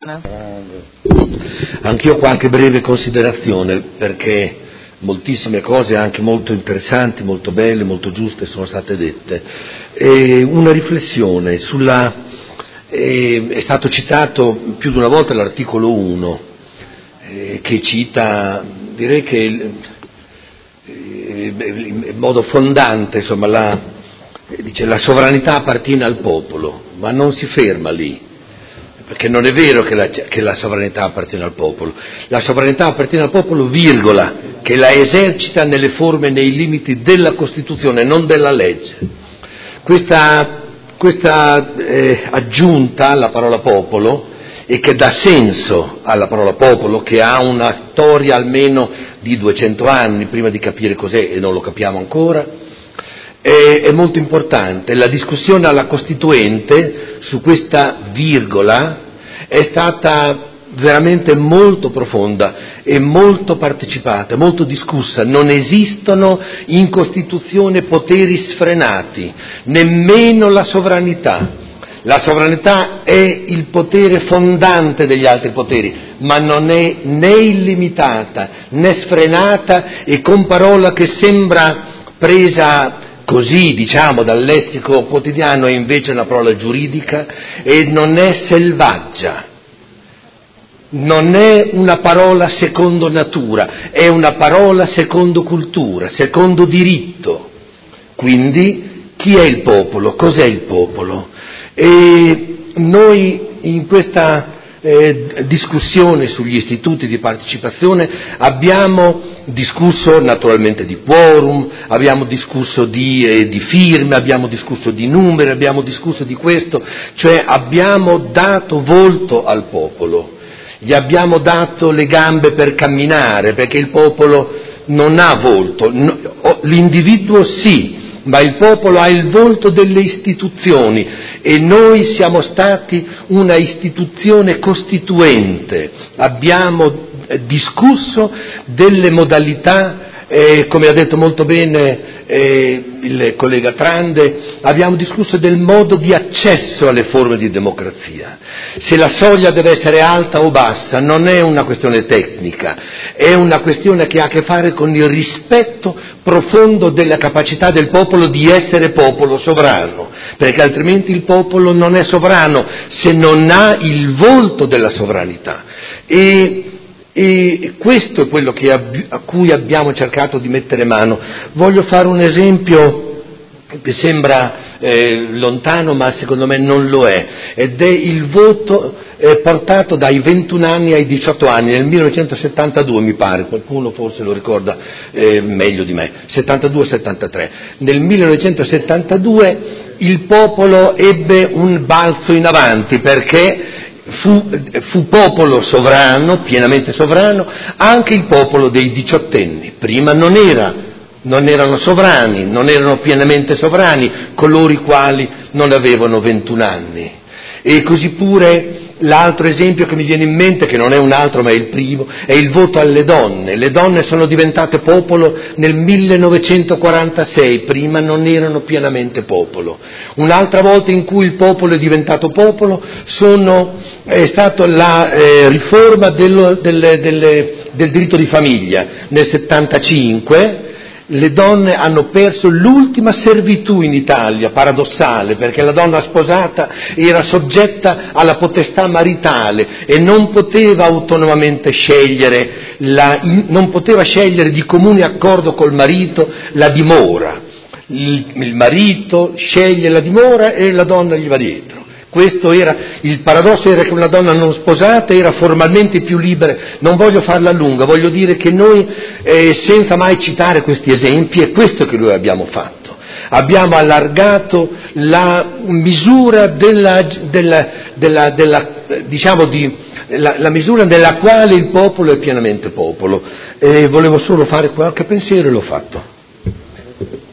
Anch'io ho qualche breve considerazione, perché moltissime cose anche molto interessanti, molto belle, molto giuste sono state dette. Una riflessione sulla... è stato citato più di una volta l'articolo 1, che cita, direi che in modo fondante, insomma, dice la sovranità appartiene al popolo, ma non si ferma lì. Perché non è vero che la sovranità appartiene al popolo. La sovranità appartiene al popolo, virgola, che la esercita nelle forme e nei limiti della Costituzione, non della legge. Questa aggiunta alla parola popolo, e che dà senso alla parola popolo, che ha una storia almeno di 200 anni prima di capire cos'è, e non lo capiamo ancora, è molto importante. La discussione alla Costituente su questa virgola è stata veramente molto profonda e molto partecipata, molto discussa. Non esistono in Costituzione poteri sfrenati, nemmeno la sovranità. La sovranità è il potere fondante degli altri poteri, ma non è né illimitata né sfrenata, e con parola che sembra presa così, diciamo, dal lessico quotidiano, è invece una parola giuridica, e non è selvaggia, non è una parola secondo natura, è una parola secondo cultura, secondo diritto. Quindi chi è il popolo? Cos'è il popolo? E noi in questa discussione sugli istituti di partecipazione abbiamo discusso naturalmente di quorum, abbiamo discusso di firme, abbiamo discusso di numeri, abbiamo discusso di questo, cioè abbiamo dato volto al popolo, gli abbiamo dato le gambe per camminare, perché il popolo non ha volto, l'individuo sì, ma il popolo ha il volto delle istituzioni, e noi siamo stati una istituzione costituente. Abbiamo discusso delle modalità, come ha detto molto bene il collega Trande, abbiamo discusso del modo di accesso alle forme di democrazia. Se la soglia deve essere alta o bassa non è una questione tecnica, è una questione che ha a che fare con il rispetto profondo della capacità del popolo di essere popolo sovrano, perché altrimenti il popolo non è sovrano se non ha il volto della sovranità. E questo è quello a cui abbiamo cercato di mettere mano. Voglio fare un esempio che sembra lontano, ma secondo me non lo è, ed è il voto portato dai 21 anni ai 18 anni, nel 1972 mi pare, qualcuno forse lo ricorda meglio di me, 72-73. Nel 1972 il popolo ebbe un balzo in avanti, perché fu popolo sovrano, pienamente sovrano, anche il popolo dei diciottenni. Prima non erano sovrani, non erano pienamente sovrani coloro i quali non avevano 21 anni. E così pure l'altro esempio che mi viene in mente, che non è un altro ma è il primo, è il voto alle donne. Le donne sono diventate popolo nel 1946, prima non erano pienamente popolo. Un'altra volta in cui il popolo è diventato popolo è stata la riforma del diritto di famiglia. Nel 75 le donne hanno perso l'ultima servitù in Italia, paradossale, perché la donna sposata era soggetta alla potestà maritale e non poteva autonomamente scegliere, non poteva scegliere di comune accordo col marito la dimora. Il marito sceglie la dimora e la donna gli va dietro. Questo era, il paradosso era che una donna non sposata era formalmente più libera. Non voglio farla lunga, voglio dire che noi, senza mai citare questi esempi, è questo che noi abbiamo fatto. Abbiamo allargato la misura la misura nella quale il popolo è pienamente popolo. Volevo solo fare qualche pensiero e l'ho fatto.